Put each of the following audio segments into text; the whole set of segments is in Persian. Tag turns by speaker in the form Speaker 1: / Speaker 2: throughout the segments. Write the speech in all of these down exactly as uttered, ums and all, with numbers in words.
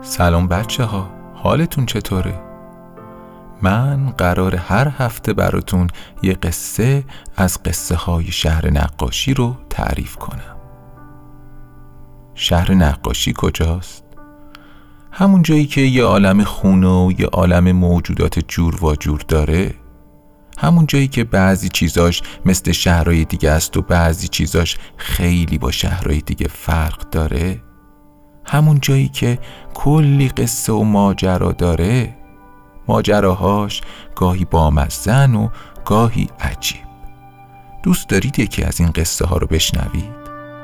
Speaker 1: سلام بچه ها، حالتون چطوره؟ من قرار هر هفته براتون یه قصه از قصه های شهر نقاشی رو تعریف کنم. شهر نقاشی کجاست؟ همون جایی که یه عالم خونه و یه عالم موجودات جور و جور داره. همون جایی که بعضی چیزاش مثل شهرهای دیگه است و بعضی چیزاش خیلی با شهرهای دیگه فرق داره. همون جایی که کلی قصه و ماجرا داره، ماجراهاش گاهی بامزن و گاهی عجیب. دوست دارید یکی از این قصه ها رو بشنوید؟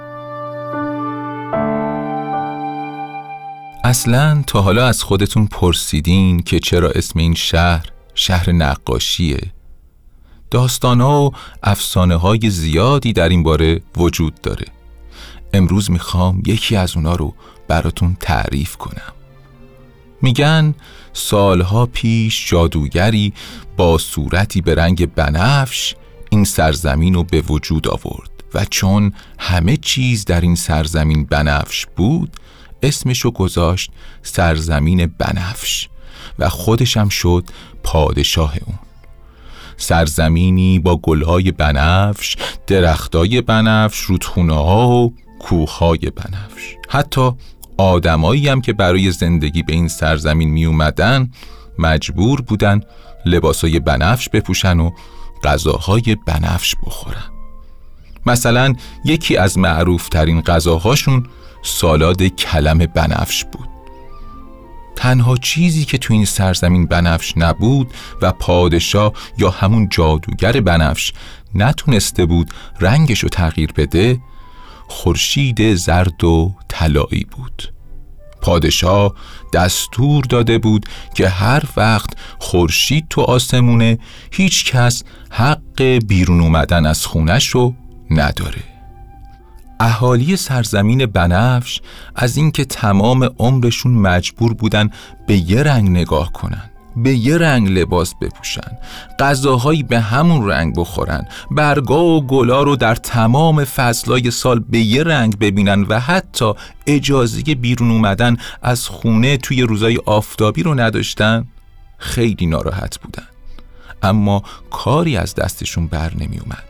Speaker 1: اصلاً تا حالا از خودتون پرسیدین که چرا اسم این شهر شهر نقاشیه؟ داستان‌ها و افسانه‌های زیادی در این باره وجود داره. امروز میخوام یکی از اونا رو براتون تعریف کنم. میگن سالها پیش جادوگری با صورتی به رنگ بنفش این سرزمین رو به وجود آورد و چون همه چیز در این سرزمین بنفش بود اسمشو گذاشت سرزمین بنفش و خودشم شد پادشاه اون. سرزمینی با گلهای بنفش، درختای بنفش، رودخونه‌ها و کوههای بنفش. حتی آدمایی هم که برای زندگی به این سرزمین می اومدن مجبور بودن لباسای بنفش بپوشن و غذاهای بنفش بخورن. مثلا یکی از معروف ترین غذاهاشون سالاد کلم بنفش بود. تنها چیزی که تو این سرزمین بنفش نبود و پادشاه یا همون جادوگر بنفش نتونسته بود رنگشو تغییر بده، خورشید زرد و طلایی بود. پادشاه دستور داده بود که هر وقت خورشید تو آسمونه هیچ کس حق بیرون اومدن از خونش رو نداره. اهالی سرزمین بنفش از اینکه تمام عمرشون مجبور بودن به یه رنگ نگاه کنن، به یه رنگ لباس بپوشن، غذاهایی به همون رنگ بخورن، برگا و گلا رو در تمام فصلای سال به یه رنگ ببینن و حتی اجازه بیرون اومدن از خونه توی روزای آفتابی رو نداشتن، خیلی ناراحت بودن. اما کاری از دستشون بر نمی اومد.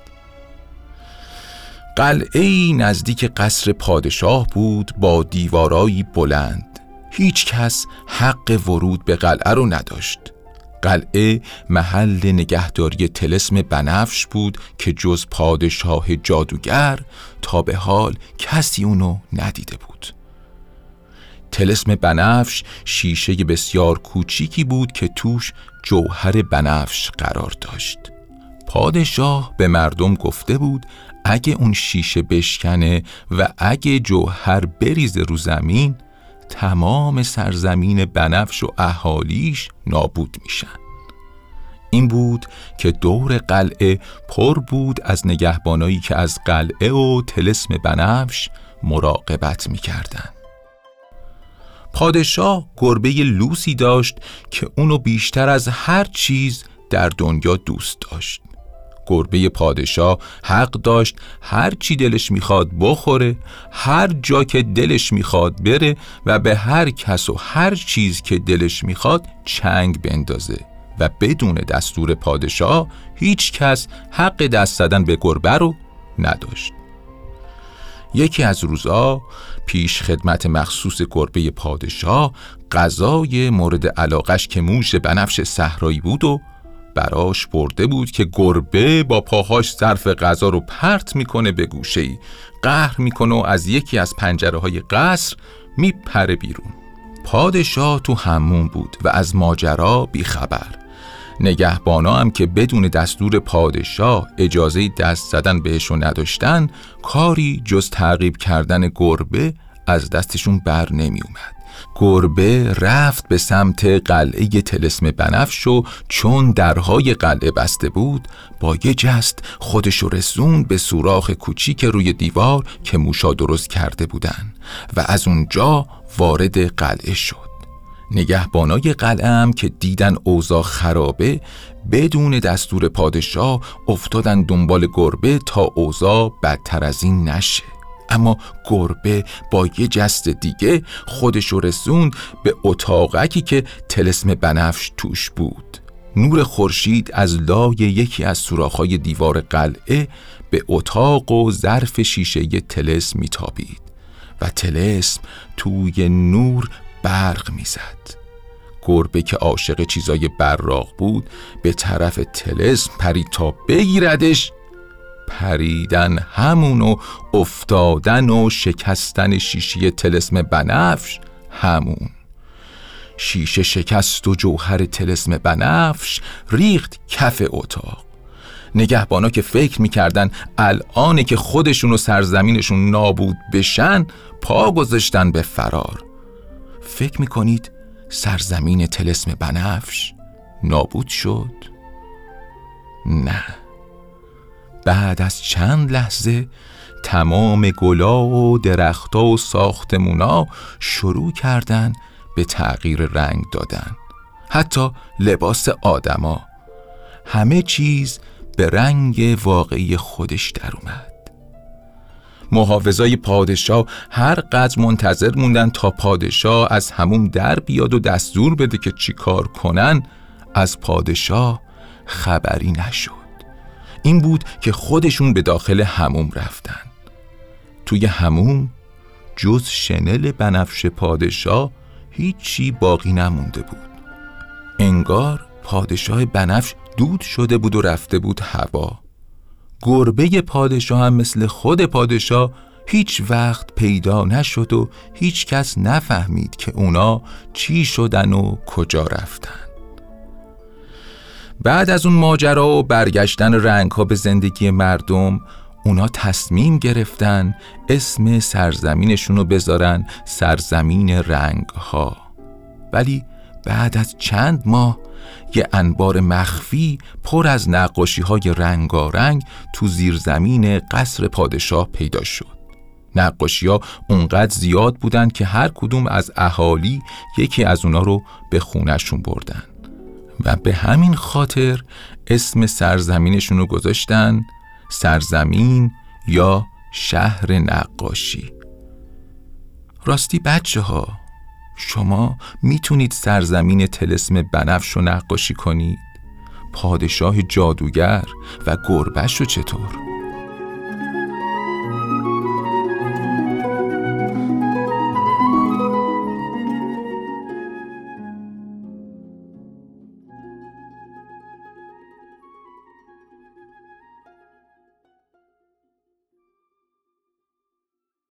Speaker 1: قلعه‌ای نزدیک قصر پادشاه بود با دیوارایی بلند. هیچ کس حق ورود به قلعه رو نداشت. قلعه محل نگهداری طلسم بنفش بود که جز پادشاه جادوگر تا به حال کسی اونو ندیده بود. طلسم بنفش شیشه بسیار کوچیکی بود که توش جوهر بنفش قرار داشت. پادشاه به مردم گفته بود اگه اون شیشه بشکنه و اگه جوهر بریزه رو زمین، تمام سرزمین بنفش و اهالیش نابود میشن. این بود که دور قلعه پر بود از نگهبانایی که از قلعه و طلسم بنفش مراقبت میکردن. پادشاه گربه لوسی داشت که اونو بیشتر از هر چیز در دنیا دوست داشت. گربه پادشاه حق داشت هر چی دلش میخواد بخوره، هر جا که دلش میخواد بره و به هر کس و هر چیز که دلش میخواد چنگ بندازه و بدون دستور پادشاه هیچ کس حق دست زدن به گربه رو نداشت. یکی از روزا پیش خدمت مخصوص گربه پادشاه غذای مورد علاقش که موش بنفش صحرایی بود و براش برده بود که گربه با پاهاش ظرف غذا رو پرت میکنه به گوشه‌ای، قهر میکنه و از یکی از پنجره های قصر میپره بیرون. پادشاه تو حموم بود و از ماجرا بیخبر. نگهبانا هم که بدون دستور پادشاه اجازه دست زدن بهشو نداشتن، کاری جز تعقیب کردن گربه از دستشون بر نمی اومد. گربه رفت به سمت قلعه طلسم بنفش و چون درهای قلعه بسته بود با یه جست خودشو رسوند به سوراخ کوچیک روی دیوار که موشا درست کرده بودن و از اونجا وارد قلعه شد. نگهبانای قلعه هم که دیدن اوضاع خرابه بدون دستور پادشاه افتادن دنبال گربه تا اوضاع بدتر از این نشه. اما گربه با یه جست دیگه خودشو رسوند به اتاقکی که طلسم بنفش توش بود. نور خورشید از لای یکی از سوراخ‌های دیوار قلعه به اتاق و ظرف شیشه طلسم میتابید و طلسم توی نور برق میزد. گربه که عاشق چیزای براق بود به طرف طلسم پرید تا بگیردش. پریدن همون و افتادن و شکستن شیشه طلسم بنفش همون. شیشه شکست و جوهر طلسم بنفش ریخت کف اتاق. نگهبانا که فکر میکردن الانه که خودشون و سرزمینشون نابود بشن پا گذاشتن به فرار. فکر میکنید سرزمین طلسم بنفش نابود شد؟ نه. بعد از چند لحظه تمام گلا و درختا و ساختمونا شروع کردن به تغییر رنگ دادن. حتی لباس آدما. همه چیز به رنگ واقعی خودش در اومد. محافظای پادشاه هر قدر منتظر موندن تا پادشاه از حموم در بیاد و دستور بده که چی کار کنن، از پادشاه خبری نشد. این بود که خودشون به داخل حموم رفتن. توی حموم جز شنل بنفش پادشاه هیچی باقی نمونده بود. انگار پادشاه بنفش دود شده بود و رفته بود هوا. گربه پادشاه هم مثل خود پادشاه هیچ وقت پیدا نشد و هیچ کس نفهمید که اونا چی شدن و کجا رفتن. بعد از اون ماجرا و برگشتن رنگ‌ها به زندگی مردم، اونا تصمیم گرفتن اسم سرزمینشون رو بذارن سرزمین رنگ‌ها. ولی بعد از چند ماه یه انبار مخفی پر از نقاشی‌های رنگارنگ تو زیرزمین قصر پادشاه پیدا شد. نقاشی‌ها اونقدر زیاد بودن که هر کدوم از اهالی یکی از اونا رو به خونه‌شون بردن و به همین خاطر اسم سرزمینشون رو گذاشتن سرزمین یا شهر نقاشی. راستی بچه ها، شما میتونید سرزمین طلسم بنفش رو نقاشی کنید؟ پادشاه جادوگر و گربه‌ش رو چطور؟